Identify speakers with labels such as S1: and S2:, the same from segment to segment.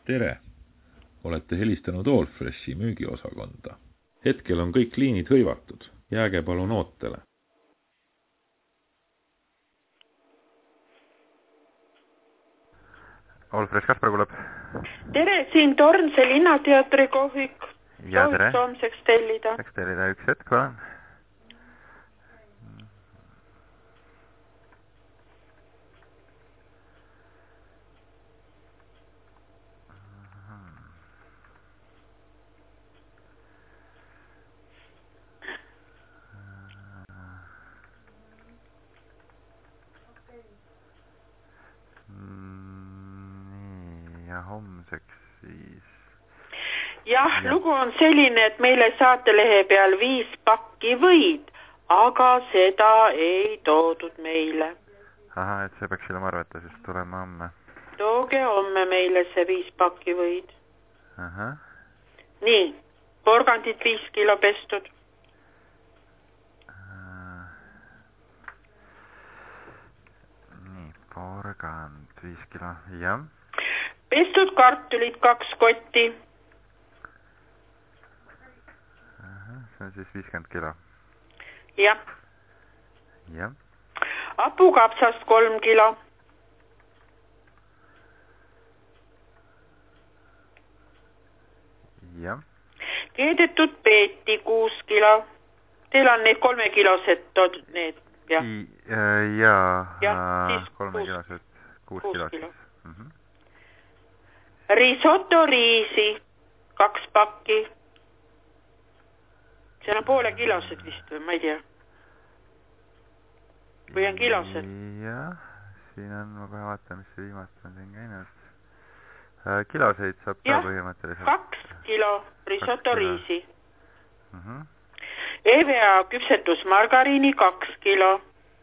S1: Tere! Olete helistanud Allfreshi müügiosakonda. Hetkel on kõik liinid hõivatud. Jääge palun ootele.
S2: Allfresh, Kaspar kuuleb.
S3: Tere, siin Tornse linnateatri kohvik.
S2: Ja tere.
S3: Sooviks homseks tellida.
S2: Eks tellida üks hetk, olen. Ja homseks siis.
S3: Jah, lugu on selline, et meile saatelehe peal 5 pakki võid, aga seda ei toodud meile.
S2: Aha, et see peaks ilma arveta siis tulema homme.
S3: Tooge homme meile see 5 pakki võid.
S2: Aha.
S3: Nii, porgandid 5 kilo pestud.
S2: Nii, porgand 5 kilo, jah.
S3: Pestud kartulid 2 kotti.
S2: Aha, see on siis 50 kilo.
S3: Jah.
S2: Jah.
S3: Apukapsast 3 kilo.
S2: Jah.
S3: Keedetud peeti 6 kilo. Teil on need 3 kilosed, need, jah.
S2: Jaa, 3 kilosed, 6 kilosed.
S3: Risotto riisi 2 pakki. See on poole kilosed vist või, ma ei tea. Või on kilosed?
S2: Jah, siin on, ma kohe vaatan, mis see viimast on siin käinud. Kiloseid saab ka põhimõtteliselt.
S3: 2 kilo risotto riisi. EVA küpsetusmargariini 2 kilo.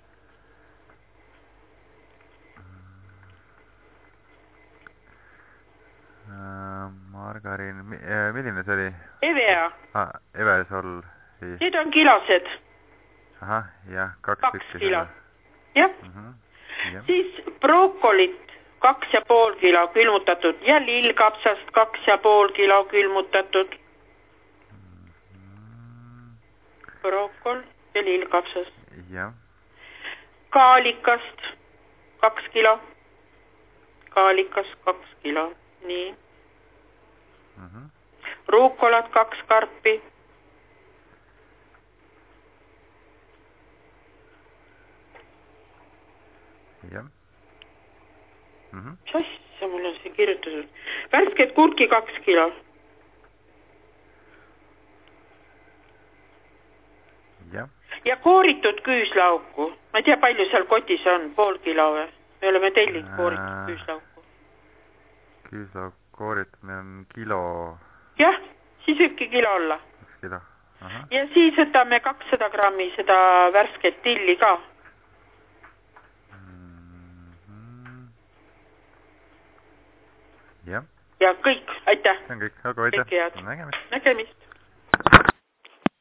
S2: Margariin, milline see oli?
S3: EVA.
S2: EVA sol.
S3: Need on kilosed.
S2: Ahah, jah, 2
S3: kilo. Jah. Siis brokolit 2,5 kilo külmutatud ja lillkapsast 2,5 kilo külmutatud. Brokol ja lillkapsast.
S2: Jah.
S3: Kaalikast 2 kilo. Kaalikas 2 kilo. Nii. Ruukolat 2 karpi.
S2: Jah.
S3: Mis asja mul on siin kirjutatud? Värsket kurki 2 kilo.
S2: Jah.
S3: Ja kooritud küüslauku. Ma ei tea, palju seal kotis on, 0,5 kilo või? Me oleme tellinud kooritud küüslauku.
S2: Küüslauk kooritud, meil on kilo.
S3: Jah, siis võibki kilo olla.
S2: 1 kilo. Aha.
S3: Ja siis võtame 200 grammi seda värsket tilli ka.
S2: Jah.
S3: Ja kõik, aitäh.
S2: See on kõik, aga aitäh.
S3: Nägemist.